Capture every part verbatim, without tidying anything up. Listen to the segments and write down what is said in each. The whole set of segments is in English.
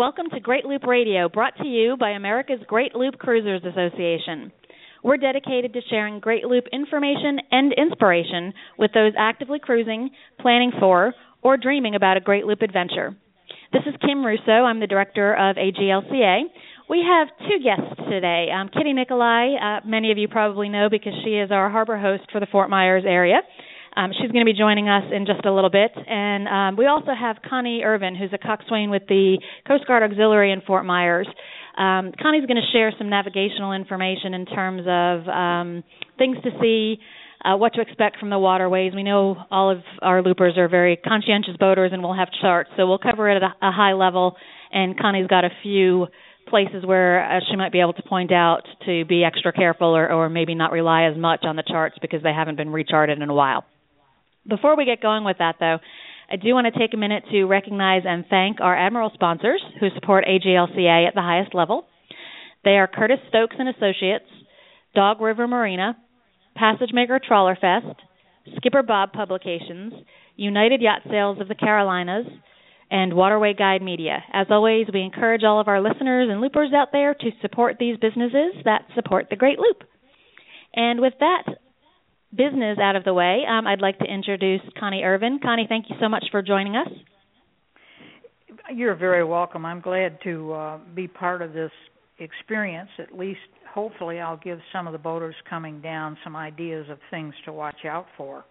welcome to Great Loop Radio, brought to you by America's Great Loop Cruisers Association. We're dedicated to sharing Great Loop information and inspiration with those actively cruising, planning for, or dreaming about a Great Loop adventure. This is Kim Russo. I'm the director of A G L C A. We have two guests today. Um, Kitty Nicolai, uh, many of you probably know because she is our harbor host for the Fort Myers area. Um, she's going to be joining us in just a little bit. And um, we also have Connie Irvin, who's a coxswain with the Coast Guard Auxiliary in Fort Myers. Um, Connie's going to share some navigational information in terms of um, things to see, uh, what to expect from the waterways. We know all of our loopers are very conscientious boaters and we'll have charts, so we'll cover it at a, a high level. And Connie's got a few places where uh, she might be able to point out to be extra careful or, or maybe not rely as much on the charts because they haven't been recharted in a while. Before we get going with that, though, I do want to take a minute to recognize and thank our Admiral sponsors who support A G L C A at the highest level. They are Curtis Stokes and Associates, Dog River Marina, Passage Maker Trawler Fest, Skipper Bob Publications, United Yacht Sales of the Carolinas, and Waterway Guide Media. As always, we encourage all of our listeners and loopers out there to support these businesses that support the Great Loop. And with that business out of the way, um, I'd like to introduce Connie Irvin. Connie, thank you so much for joining us. You're very welcome. I'm glad to uh, be part of this experience. At least, hopefully, I'll give some of the boaters coming down some ideas of things to watch out for.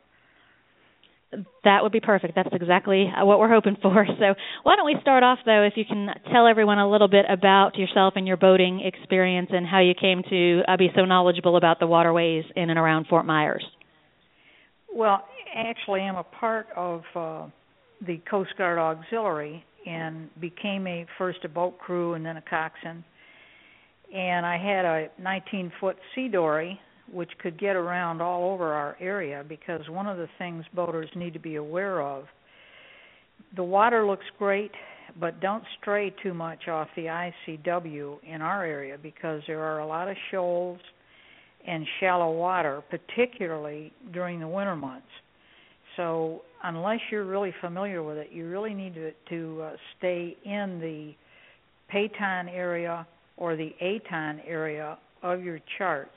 That would be perfect. That's exactly what we're hoping for. So why don't we start off, though, if you can tell everyone a little bit about yourself and your boating experience and how you came to uh, be so knowledgeable about the waterways in and around Fort Myers. Well, actually, I'm a part of uh, the Coast Guard Auxiliary and became a first a boat crew and then a coxswain. And I had a nineteen-foot sea dory which could get around all over our area, because one of the things boaters need to be aware of, the water looks great, but don't stray too much off the I C W in our area, because there are a lot of shoals and shallow water, particularly during the winter months. So unless you're really familiar with it, you really need to, to uh, stay in the Payton area or the Aton area of your charts.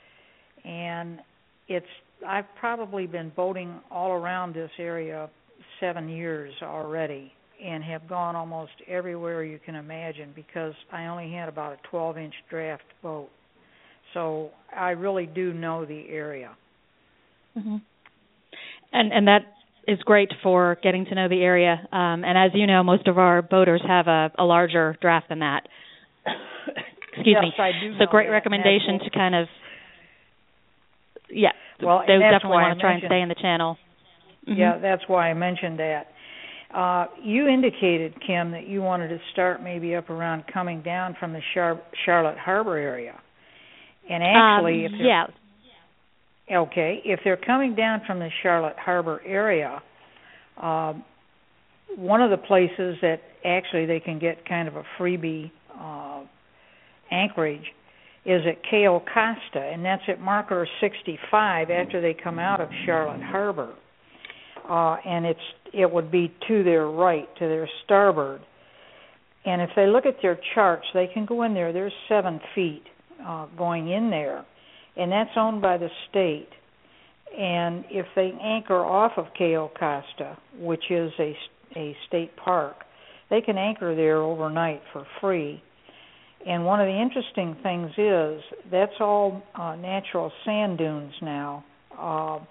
And it's I've probably been boating all around this area seven years already and have gone almost everywhere you can imagine, because I only had about a twelve-inch draft boat. So I really do know the area. Mm-hmm. And and that is great for getting to know the area. Um, and as you know, most of our boaters have a, a larger draft than that. Excuse yes, me. I do so know great that. recommendation That's to kind of, yeah, well, they that's definitely why want to try and mentioned, stay in the channel. Mm-hmm. Yeah, that's why I mentioned that. Uh, you indicated, Kim, that you wanted to start maybe up around coming down from the Char- Charlotte Harbor area. And actually, um, if yeah. Okay, if they're coming down from the Charlotte Harbor area, uh, one of the places that actually they can get kind of a freebie uh, anchorage is at Cayo Costa, and that's at marker sixty-five after they come out of Charlotte Harbor. Uh, and it's it would be to their right, to their starboard. And if they look at their charts, they can go in there. There's seven feet uh, going in there, and that's owned by the state. And if they anchor off of Cayo Costa, which is a, a state park, they can anchor there overnight for free. And one of the interesting things is that's all uh, natural sand dunes now. Uh,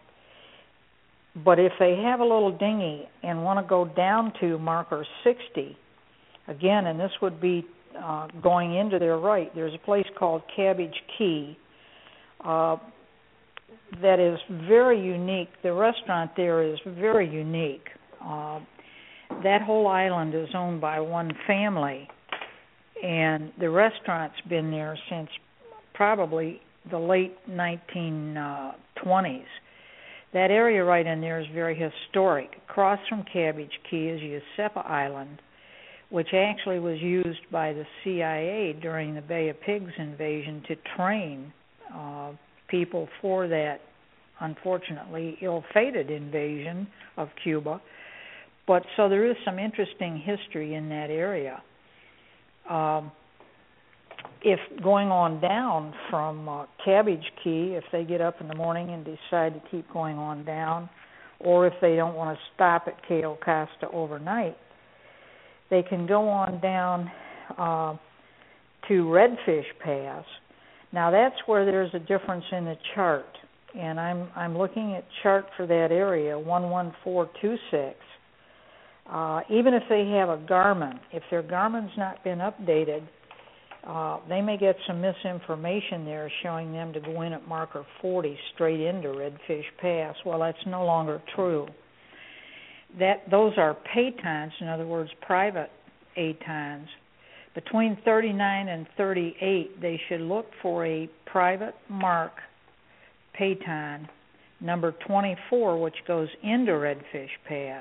but if they have a little dinghy and want to go down to marker sixty, again, and this would be uh, going into their right, there's a place called Cabbage Key uh, that is very unique. The restaurant there is very unique. Uh, that whole island is owned by one family, and the restaurant's been there since probably the late nineteen twenties. That area right in there is very historic. Across from Cabbage Key is Yusepa Island, which actually was used by the C I A during the Bay of Pigs invasion to train uh, people for that, unfortunately, ill-fated invasion of Cuba. But so there is some interesting history in that area. Um, if going on down from uh, Cabbage Key, if they get up in the morning and decide to keep going on down, or if they don't want to stop at Cayo Costa overnight, they can go on down uh, to Redfish Pass. Now that's where there's a difference in the chart, and I'm I'm looking at chart for that area one one four two six. Uh, even if they have a Garmin, if their Garmin's not been updated, uh, they may get some misinformation there showing them to go in at marker forty straight into Redfish Pass. Well, that's no longer true. That those are paytons, in other words, private atons. Between thirty-nine and thirty-eight, they should look for a private mark payton, number twenty-four, which goes into Redfish Pass.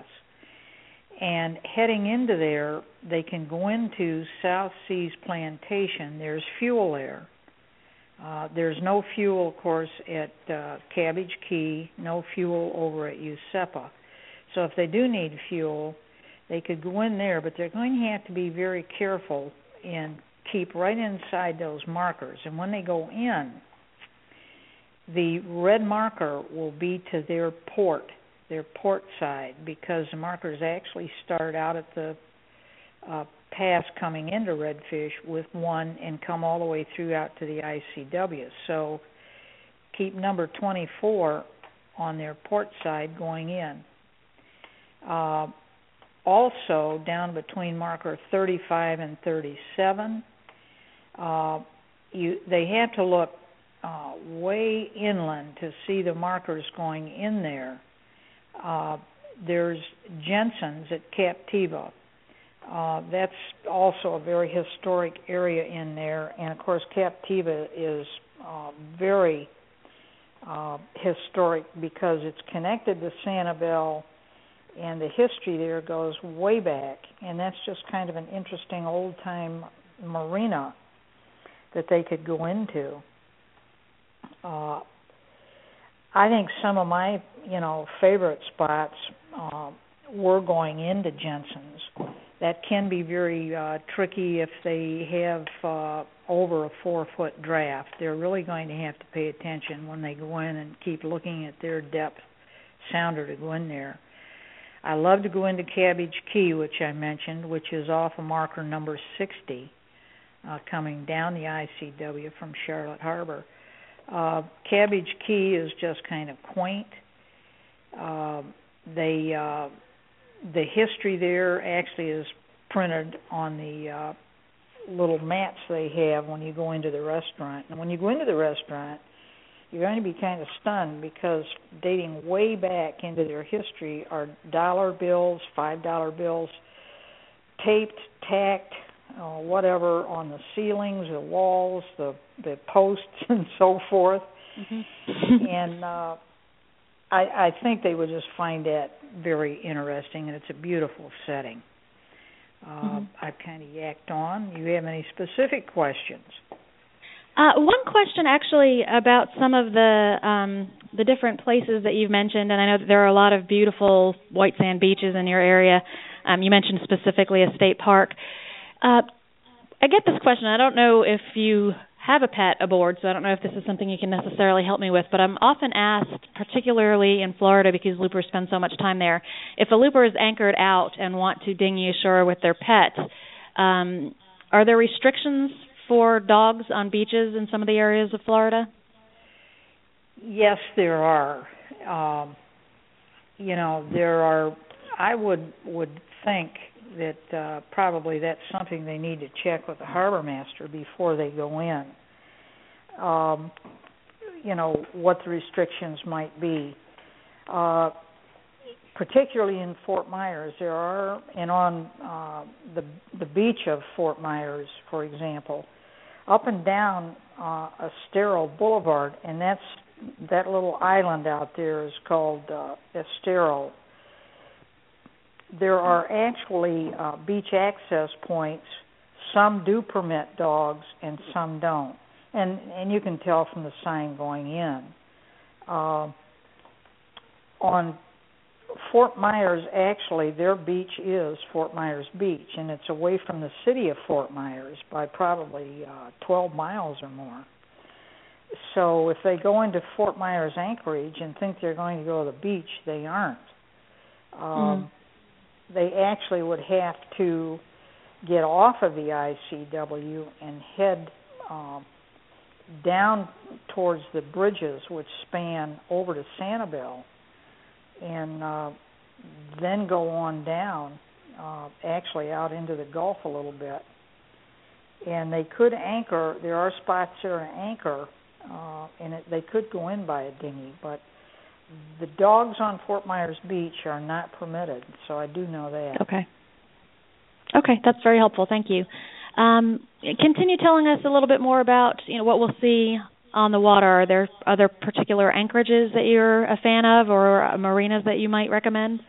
And heading into there, they can go into South Seas Plantation. There's fuel there. Uh, there's no fuel, of course, at uh, Cabbage Key, no fuel over at Usepa. So if they do need fuel, they could go in there, but they're going to have to be very careful and keep right inside those markers. And when they go in, the red marker will be to their port, their port side, because the markers actually start out at the uh, pass coming into Redfish with one and come all the way through out to the I C W. So keep number twenty-four on their port side going in. Uh, also, down between marker thirty-five and thirty-seven, uh, you, they have to look uh, way inland to see the markers going in there. Uh, there's Jensen's at Captiva. Uh, that's also a very historic area in there, and of course Captiva is uh, very uh, historic because it's connected to Sanibel, and the history there goes way back, and that's just kind of an interesting old-time marina that they could go into. Uh, I think some of my, you know, favorite spots uh, were going into Jensen's. That can be very uh, tricky if they have uh, over a four-foot draft. They're really going to have to pay attention when they go in and keep looking at their depth sounder to go in there. I love to go into Cabbage Key, which I mentioned, which is off of marker number sixty, uh, coming down the I C W from Charlotte Harbor. Uh, Cabbage Key is just kind of quaint. Uh, they uh, the history there actually is printed on the uh, little mats they have when you go into the restaurant. And when you go into the restaurant, you're going to be kind of stunned because dating way back into their history are dollar bills, five dollar bills, taped, tacked, uh, whatever, on the ceilings, the walls, the, the posts, and so forth. Mm-hmm. and uh, I, I think they would just find that very interesting, and it's a beautiful setting. Uh, mm-hmm. I've kind of yacked on. Do you have any specific questions? Uh, one question, actually, about some of the um, the different places that you've mentioned, and I know that there are a lot of beautiful white sand beaches in your area. Um, you mentioned specifically a state park. Uh, I get this question. I don't know if you have a pet aboard, so I don't know if this is something you can necessarily help me with, but I'm often asked, particularly in Florida because loopers spend so much time there, if a looper is anchored out and want to dinghy ashore with their pet, um, are there restrictions for dogs on beaches in some of the areas of Florida? Yes, there are. Um, you know, there are. I would would think that uh, probably that's something they need to check with the harbor master before they go in. Um, you know, what the restrictions might be. Uh, particularly in Fort Myers, there are, and on uh, the the beach of Fort Myers, for example, up and down uh, Estero Boulevard, and that's that little island out there is called uh, Estero. There are actually uh, beach access points. Some do permit dogs, and some don't, and and you can tell from the sign going in. Uh, on Fort Myers, actually, their beach is Fort Myers Beach, and it's away from the city of Fort Myers by probably uh, twelve miles or more. So if they go into Fort Myers Anchorage and think they're going to go to the beach, they aren't. Um, mm. They actually would have to get off of the I C W and head um, down towards the bridges which span over to Sanibel, and uh, then go on down, uh, actually out into the Gulf a little bit. And they could anchor. There are spots there to anchor, uh, and it, they could go in by a dinghy, but the dogs on Fort Myers Beach are not permitted, so I do know that. Okay. Okay, that's very helpful. Thank you. Um, continue telling us a little bit more about, you know, what we'll see on the water. Are there other particular anchorages that you're a fan of, or marinas that you might recommend?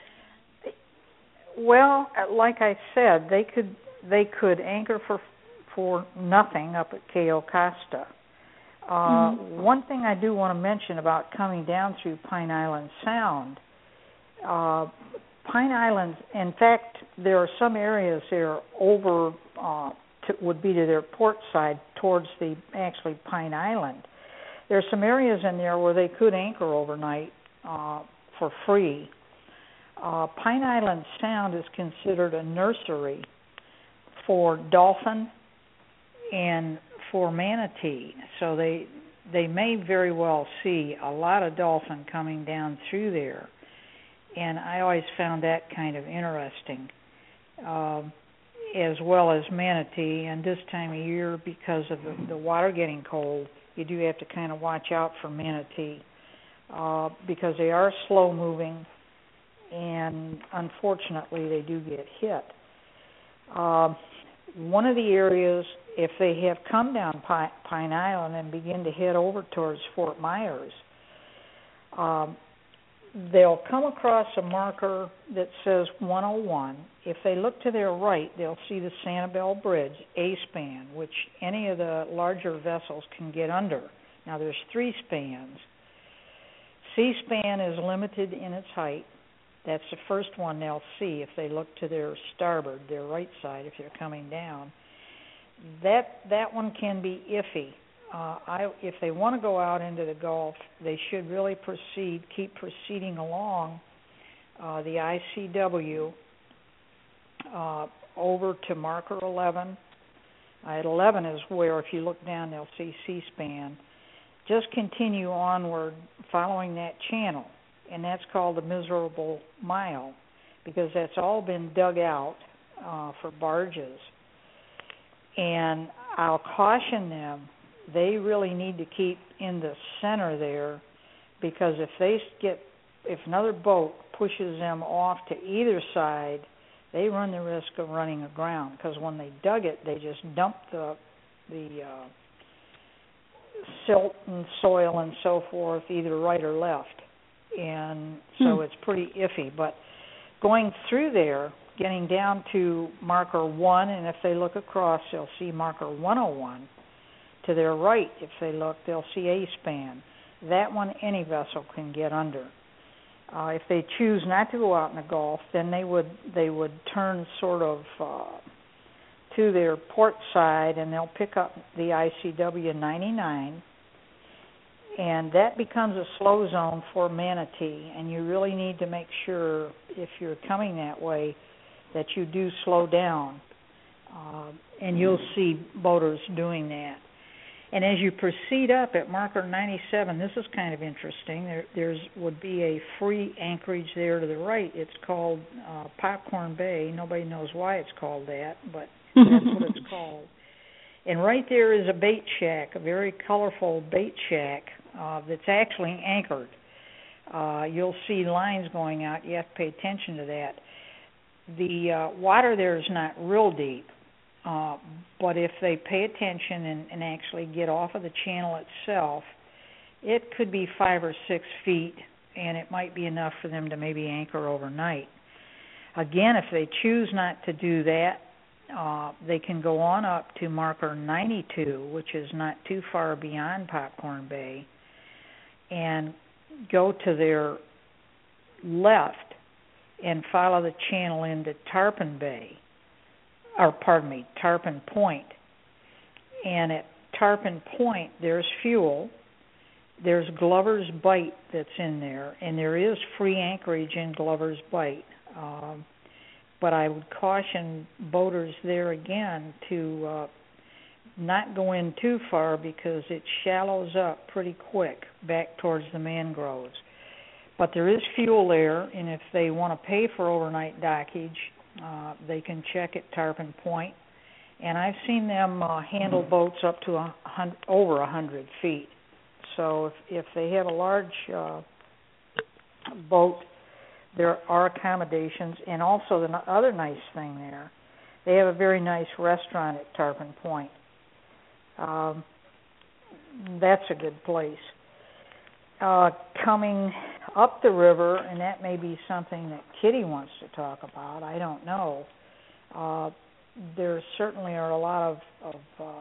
Well, like I said, they could they could anchor for for nothing up at Cayo Costa. Uh, mm-hmm. One thing I do want to mention about coming down through Pine Island Sound, uh, Pine Island, in fact, there are some areas there over, uh, to, would be to their port side towards the, actually, Pine Island. There are some areas in there where they could anchor overnight uh, for free. Uh, Pine Island Sound is considered a nursery for dolphin and for manatee, so they they may very well see a lot of dolphin coming down through there, and I always found that kind of interesting, um, as well as manatee. And this time of year, because of the, the water getting cold, you do have to kind of watch out for manatee uh, because they are slow moving, and unfortunately they do get hit. Uh, one of the areas, if they have come down Pine, Pine Island and begin to head over towards Fort Myers, um, they'll come across a marker that says one oh one. If they look to their right, they'll see the Sanibel Bridge, A-span, which any of the larger vessels can get under. Now, there's three spans. C-span is limited in its height. That's the first one they'll see if they look to their starboard, their right side, if they're coming down. That that one can be iffy. Uh, I, if they want to go out into the Gulf, they should really proceed, keep proceeding along uh, the I C W uh, over to marker eleven. Uh, at eleven is where, if you look down, they'll see C-span. Just continue onward following that channel, and that's called the Miserable Mile, because that's all been dug out uh, for barges. And I'll caution them, they really need to keep in the center there, because if they get, if another boat pushes them off to either side, they run the risk of running aground, because when they dug it, they just dumped the the uh, silt and soil and so forth, either right or left. And so hmm. it's pretty iffy. But going through there, getting down to marker one, and if they look across, they'll see marker one oh one. To their right, if they look, they'll see A-span. That one, any vessel can get under. Uh, if they choose not to go out in the Gulf, then they would they would turn sort of uh, to their port side, and they'll pick up the I C W ninety-nine, and that becomes a slow zone for manatee, and you really need to make sure, if you're coming that way, that you do slow down, uh, and you'll see boaters doing that. And as you proceed up at marker ninety-seven, this is kind of interesting. There there's, would be a free anchorage there to the right. It's called uh, Popcorn Bay. Nobody knows why it's called that, but that's what it's called. And right there is a bait shack, a very colorful bait shack uh, that's actually anchored. Uh, you'll see lines going out. You have to pay attention to that. The uh, water there is not real deep. Uh, but if they pay attention and, and actually get off of the channel itself, it could be five or six feet, and it might be enough for them to maybe anchor overnight. Again, if they choose not to do that, uh, they can go on up to marker ninety-two, which is not too far beyond Popcorn Bay, and go to their left and follow the channel into Tarpon Bay, or pardon me, Tarpon Point. And at Tarpon Point, there's fuel. There's Glover's Bight that's in there, and there is free anchorage in Glover's Bight. Um, but I would caution boaters there again to uh, not go in too far because it shallows up pretty quick back towards the mangroves. But there is fuel there, and if they want to pay for overnight dockage, uh, they can check at Tarpon Point. And I've seen them uh, handle boats up to a hundred, over a hundred feet. So if, if they have a large uh, boat, there are accommodations. And also the other nice thing there, they have a very nice restaurant at Tarpon Point. Um, that's a good place. Uh, coming up the river, and that may be something that Kitty wants to talk about, I don't know. Uh, there certainly are a lot of, of uh,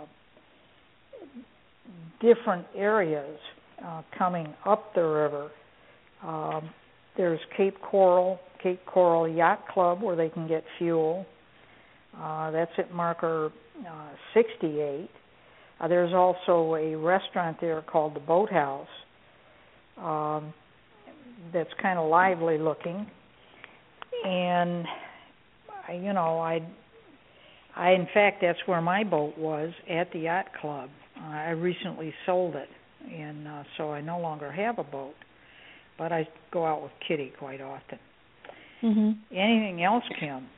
different areas uh, coming up the river. Um, there's Cape Coral, Cape Coral Yacht Club, where they can get fuel. Uh, that's at marker uh, sixty-eight. Uh, there's also a restaurant there called the Boathouse um, that's kind of lively looking. And, you know, I, I in fact, that's where my boat was, at the Yacht Club. Uh, I recently sold it, and uh, so I no longer have a boat. But I go out with Kitty quite often. Mm-hmm. Anything else, Kim?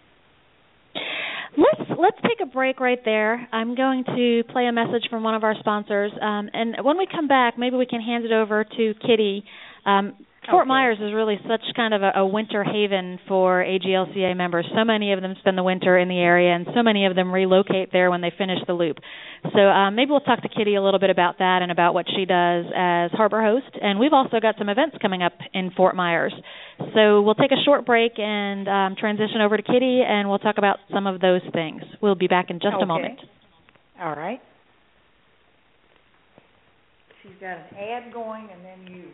Let's let's take a break right there. I'm going to play a message from one of our sponsors, um, and when we come back, maybe we can hand it over to Kitty. Um, Fort Okay. Myers is really such kind of a, a winter haven for A G L C A members. So many of them spend the winter in the area, and so many of them relocate there when they finish the loop. So um, maybe we'll talk to Kitty a little bit about that and about what she does as harbor host. And we've also got some events coming up in Fort Myers. So we'll take a short break and um, transition over to Kitty, and we'll talk about some of those things. We'll be back in just okay. a moment. All right. She's got an ad going, and then you.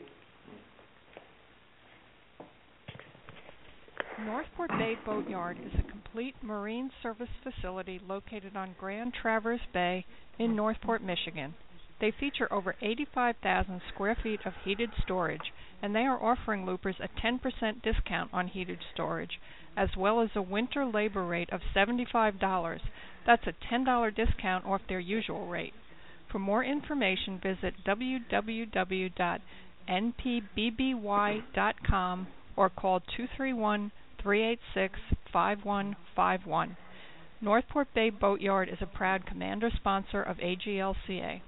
Northport Bay Boatyard is a complete marine service facility located on Grand Traverse Bay in Northport, Michigan. They feature over eighty-five thousand square feet of heated storage, and they are offering loopers a ten percent discount on heated storage, as well as a winter labor rate of seventy-five dollars. That's a ten dollars discount off their usual rate. For more information, visit w w w dot n p b b y dot com or call two three one, three eight six, five one five one. Northport Bay Boatyard is a proud commander sponsor of A G L C A.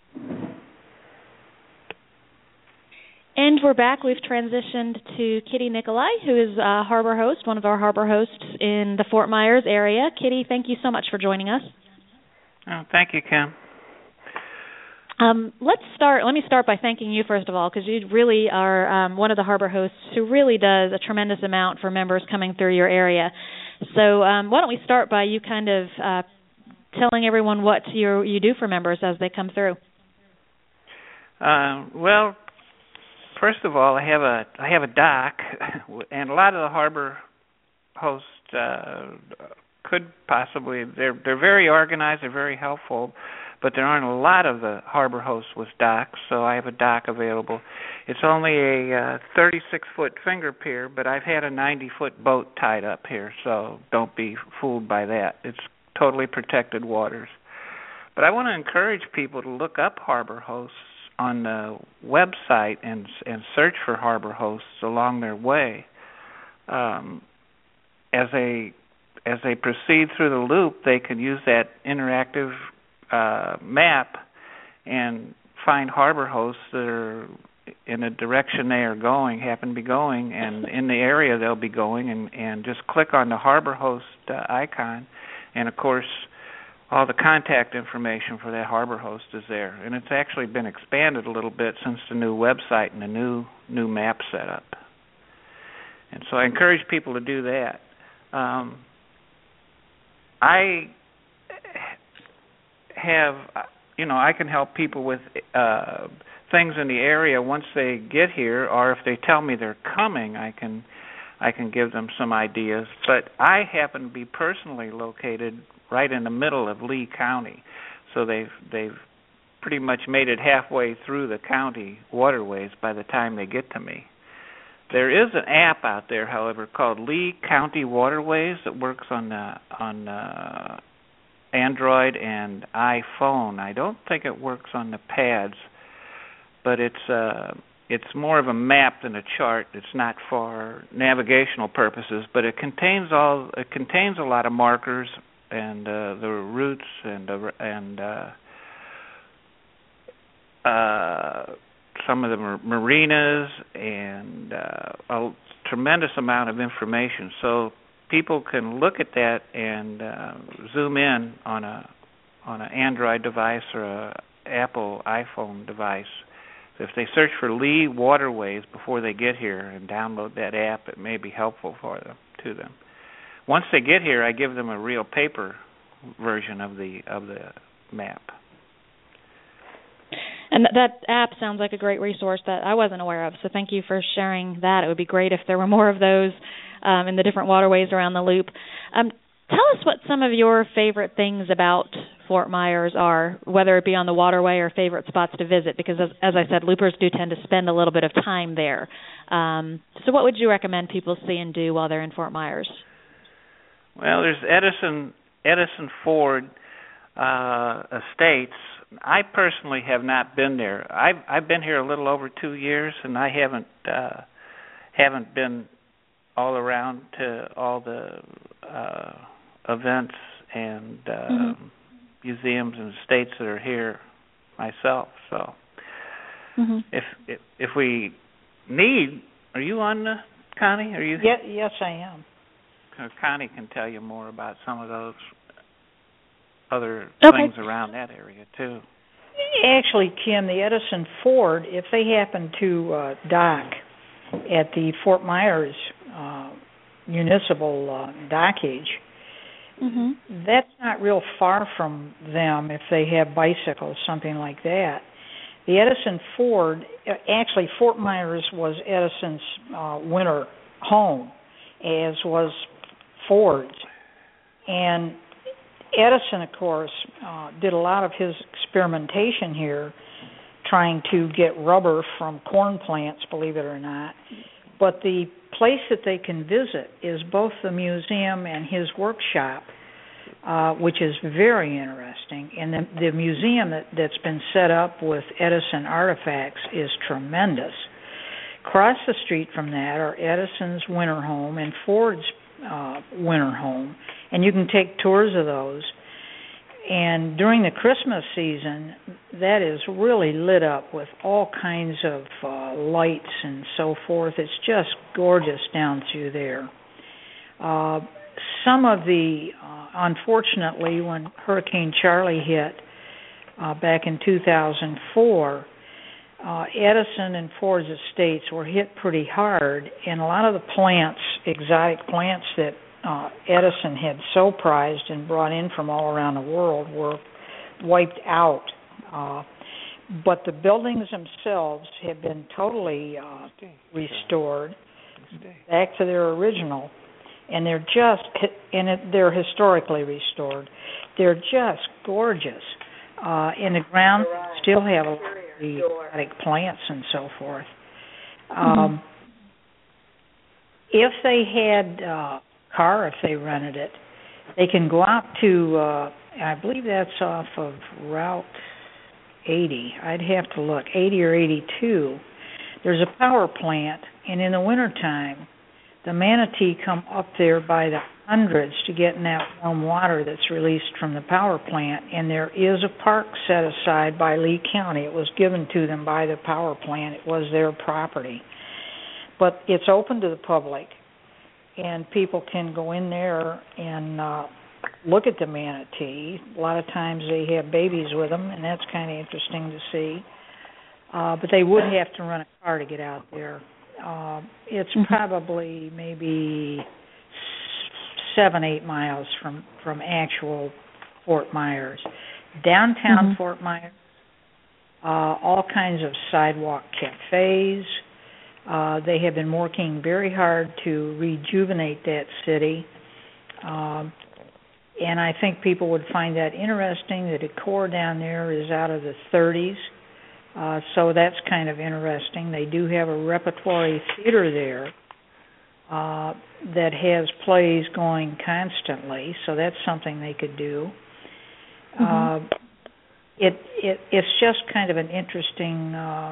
And we're back. We've transitioned to Kitty Nicolai, who is a harbor host, one of our harbor hosts in the Fort Myers area. Kitty, thank you so much for joining us. Oh, thank you, Kim. Um, let's start. Let me start by thanking you, first of all, because you really are um, one of the harbor hosts who really does a tremendous amount for members coming through your area. So um, why don't we start by you kind of uh, telling everyone what you you do for members as they come through? Uh, well, first of all, I have a I have a dock, and a lot of the harbor hosts uh, could possibly they're they're very organized, they're very helpful. But there aren't a lot of the harbor hosts with docks, so I have a dock available. It's only a uh, thirty-six foot finger pier, but I've had a ninety foot boat tied up here, so don't be fooled by that. It's totally protected waters. But I want to encourage people to look up harbor hosts on the website and and search for harbor hosts along their way. Um, as they as they proceed through the loop, they can use that interactive Uh, map and find harbor hosts that are in the direction they are going, happen to be going, and in the area they'll be going, and, and just click on the harbor host uh, icon, and of course all the contact information for that harbor host is there. And it's actually been expanded a little bit since the new website and the new new map setup. And so I encourage people to do that. Um, I have, you know, I can help people with uh, things in the area once they get here, or if they tell me they're coming, I can I can give them some ideas. But I happen to be personally located right in the middle of Lee County, so they've they've pretty much made it halfway through the county waterways by the time they get to me. There is an app out there, however, called Lee County Waterways that works on uh, on uh, Android and iPhone. I don't think it works on the pads, but it's uh, it's more of a map than a chart. It's not for navigational purposes, but it contains all it contains a lot of markers and uh, the routes and uh, and uh, uh, some of the mar- marinas and uh, a tremendous amount of information. So people can look at that and uh, zoom in on a on an Android device or a Apple iPhone device. So if they search for Lee Waterways before they get here and download that app, it may be helpful for them to them. Once they get here, I give them a real paper version of the of the map. And that app sounds like a great resource that I wasn't aware of, so thank you for sharing that. It would be great if there were more of those um, in the different waterways around the loop. Um, tell us what some of your favorite things about Fort Myers are, whether it be on the waterway or favorite spots to visit, because as, as I said, loopers do tend to spend a little bit of time there. Um, so what would you recommend people see and do while they're in Fort Myers? Well, there's Edison, Edison Ford uh, Estates. I personally have not been there. I've I've been here a little over two years, and I haven't uh, haven't been all around to all the uh, events and uh, mm-hmm. museums and estates that are here myself. So, mm-hmm. if, if if we need, are you on, uh, Connie? Are you? Yeah, yes, I am. Connie can tell you more about some of those other okay. things around that area too. Actually, Kim, the Edison Ford, if they happen to uh, dock at the Fort Myers uh, municipal uh, dockage, mm-hmm. that's not real far from them if they have bicycles, something like that. The Edison Ford, actually Fort Myers was Edison's uh, winter home, as was Ford's. And Edison, of course, uh, did a lot of his experimentation here, trying to get rubber from corn plants, believe it or not. But the place that they can visit is both the museum and his workshop, uh, which is very interesting. And the, the museum that, that's been set up with Edison artifacts is tremendous. Across the street from that are Edison's winter home and Ford's uh, winter home, and you can take tours of those. And during the Christmas season, that is really lit up with all kinds of uh, lights and so forth. It's just gorgeous down through there. Uh, some of the, uh, unfortunately, when Hurricane Charlie hit uh, back in two thousand four, uh, Edison and Ford's estates were hit pretty hard, and a lot of the plants, exotic plants that Uh, Edison had so prized and brought in from all around the world were wiped out. Uh, but the buildings themselves have been totally uh, restored back to their original, and they're just and it, they're historically restored. They're just gorgeous. Uh, in the ground, still have a lot of the exotic plants and so forth. Um, mm-hmm. If they had uh, car, if they rented it, they can go out to, uh, I believe that's off of Route eighty. I'd have to look, eighty or eighty-two. There's a power plant, and in the wintertime, the manatee come up there by the hundreds to get in that warm water that's released from the power plant, and there is a park set aside by Lee County. It was given to them by the power plant. It was their property. But it's open to the public, and people can go in there and uh, look at the manatee. A lot of times they have babies with them, and that's kind of interesting to see. Uh, but they would have to run a car to get out there. Uh, it's probably maybe seven, eight miles from, from actual Fort Myers. Downtown mm-hmm. Fort Myers, uh, all kinds of sidewalk cafes, Uh, they have been working very hard to rejuvenate that city. Um, and I think people would find that interesting. The decor down there is out of the thirties. Uh, so that's kind of interesting. They do have a repertory theater there uh, that has plays going constantly, so that's something they could do. Mm-hmm. Uh, it, it it's just kind of an interesting uh,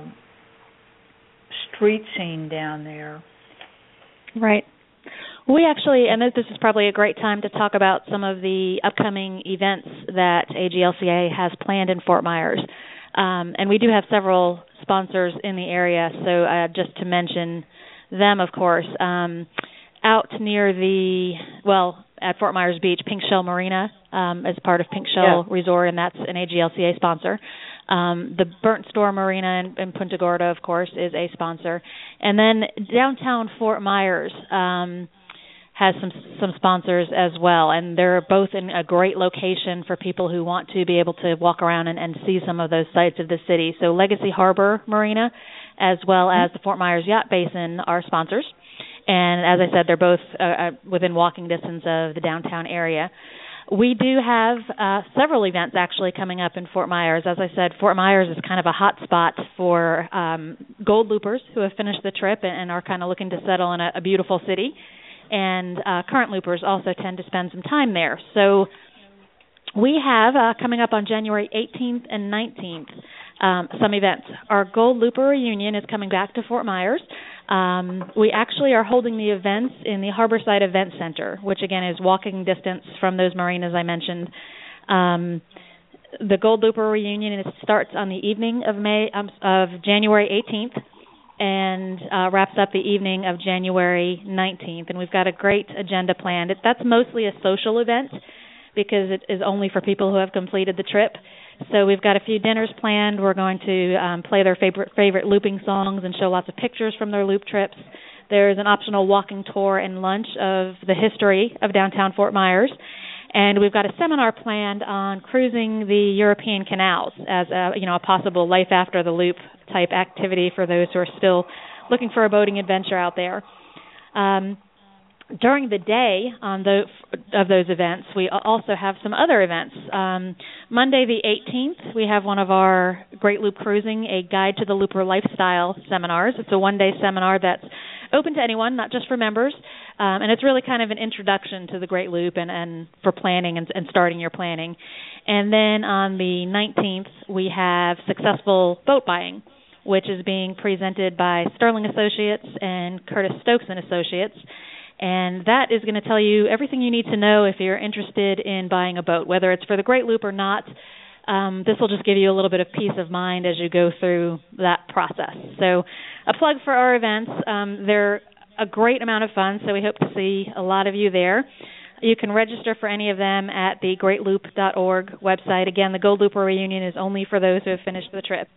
street scene down there. Right. We actually, and this is probably a great time to talk about some of the upcoming events that A G L C A has planned in Fort Myers. Um, and we do have several sponsors in the area, so uh, just to mention them, of course. Um, out near the, well, at Fort Myers Beach, Pink Shell Marina um, is part of Pink Shell yeah. Resort, and that's an A G L C A sponsor. Um, the Burnt Store Marina in, in Punta Gorda, of course, is a sponsor. And then downtown Fort Myers um, has some some sponsors as well, and they're both in a great location for people who want to be able to walk around and, and see some of those sites of the city. So Legacy Harbor Marina, as well as the Fort Myers Yacht Basin, are sponsors. And as I said, they're both uh, within walking distance of the downtown area. We do have uh, several events actually coming up in Fort Myers. As I said, Fort Myers is kind of a hot spot for um, gold loopers who have finished the trip and, and are kind of looking to settle in a, a beautiful city. And uh, current loopers also tend to spend some time there. So we have, uh, coming up on January eighteenth and nineteenth, um, some events. Our Gold Looper Reunion is coming back to Fort Myers. Um, we actually are holding the events in the Harborside Event Center, which, again, is walking distance from those marinas I mentioned. Um, the Gold Looper Reunion it starts on the evening of May um, of January eighteenth. And uh, wraps up the evening of January nineteenth. And we've got a great agenda planned. It, that's mostly a social event because it is only for people who have completed the trip. So we've got a few dinners planned. We're going to um, play their favorite favorite looping songs and show lots of pictures from their loop trips. There's an optional walking tour and lunch of the history of downtown Fort Myers. And we've got a seminar planned on cruising the European canals as a, you know, a possible life after the loop type activity for those who are still looking for a boating adventure out there. Um, during the day on the, of those events, we also have some other events. Um, Monday the eighteenth, we have one of our Great Loop Cruising, a Guide to the Looper Lifestyle seminars. It's a one-day seminar that's open to anyone, not just for members, um, and it's really kind of an introduction to the Great Loop and, and for planning and, and starting your planning. And then on the nineteenth, we have Successful Boat Buying, which is being presented by Sterling Associates and Curtis Stokes and Associates. And that is going to tell you everything you need to know if you're interested in buying a boat, whether it's for the Great Loop or not. Um, this will just give you a little bit of peace of mind as you go through that process. So a plug for our events. Um, they're a great amount of fun, so we hope to see a lot of you there. You can register for any of them at the great loop dot org website. Again, the Gold Looper Reunion is only for those who have finished the trip.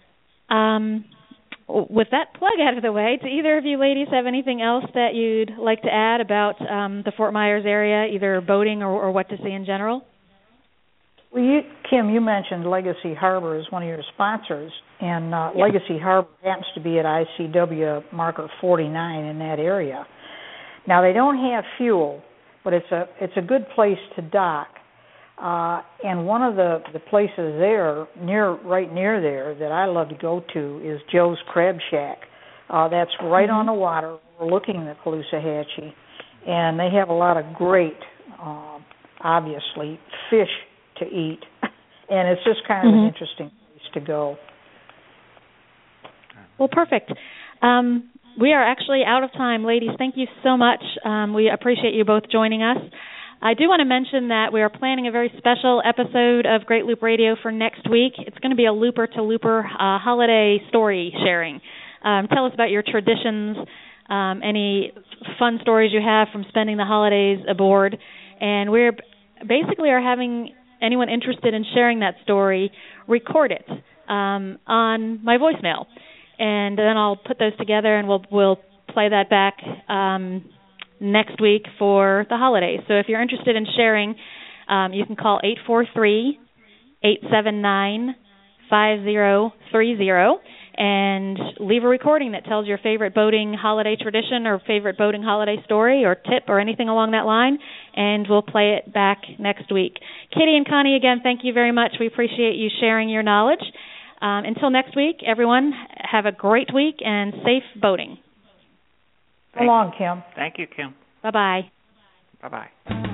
Um, with that plug out of the way, do either of you ladies have anything else that you'd like to add about um, the Fort Myers area, either boating or, or what to see in general? Well, you, Kim, you mentioned Legacy Harbor as one of your sponsors, and uh, yes. Legacy Harbor happens to be at I C W marker forty-nine in that area. Now, they don't have fuel, but it's a it's a good place to dock. Uh, and one of the, the places there, near right near there, that I love to go to is Joe's Crab Shack. Uh, that's right mm-hmm. on the water, overlooking the Caloosahatchee, and they have a lot of great, uh, obviously, fish to eat, and it's just kind of mm-hmm. an interesting place to go. Well, perfect. Um, we are actually out of time, ladies. Thank you so much. Um, we appreciate you both joining us. I do want to mention that we are planning a very special episode of Great Loop Radio for next week. It's going to be a looper-to-looper uh, holiday story sharing. Um, tell us about your traditions, um, any fun stories you have from spending the holidays aboard. And we're basically are having anyone interested in sharing that story record it um, on my voicemail. And then I'll put those together and we'll, we'll play that back um next week for the holidays. So if you're interested in sharing, um, you can call eight four three, eight seven nine, five zero three zero. and leave a recording that tells your favorite boating holiday tradition or favorite boating holiday story or tip or anything along that line, and we'll play it back next week. Katie and Connie, again, thank you very much. We appreciate you sharing your knowledge. Um, until next week, everyone, have a great week and safe boating. So long, Kim. Thank you, Kim. Bye-bye. Bye-bye.